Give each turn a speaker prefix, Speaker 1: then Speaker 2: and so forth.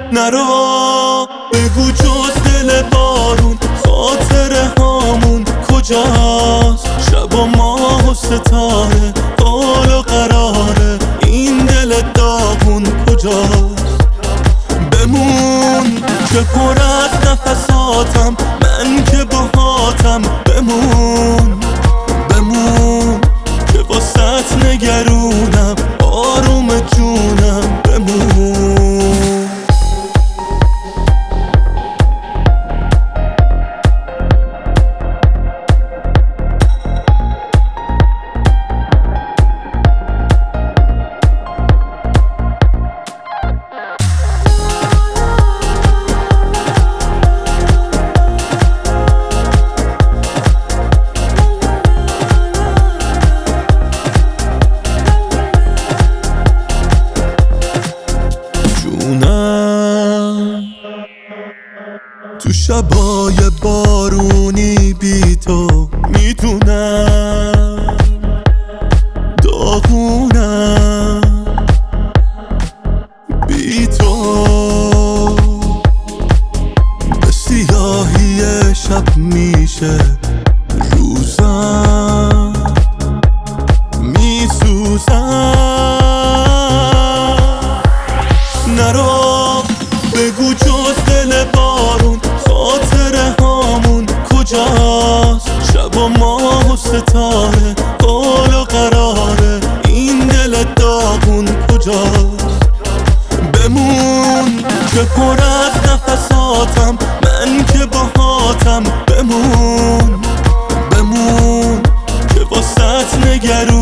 Speaker 1: نرو بگو جز دل بارون خاطره هامون کجاست؟ شب و ماه و ستاره حال و قراره این دل داغون کجاست؟ بمون که پر از نفساتم من که باهاتم بمون بمون که واسط نگرونم آروم جونم بمون تو شبای بارونی بی تو میدونم داغونم بی تو به سیاهی شب میشه روزم میسوزم نرو بگو جز دل بارون خاطره هامون کجاست؟ شب و ماه و ستاره حال و قراره این دل داغون کجاست؟ بمون که پر از نفساتم من که باهاتم بمون بمون که واسط نگرونم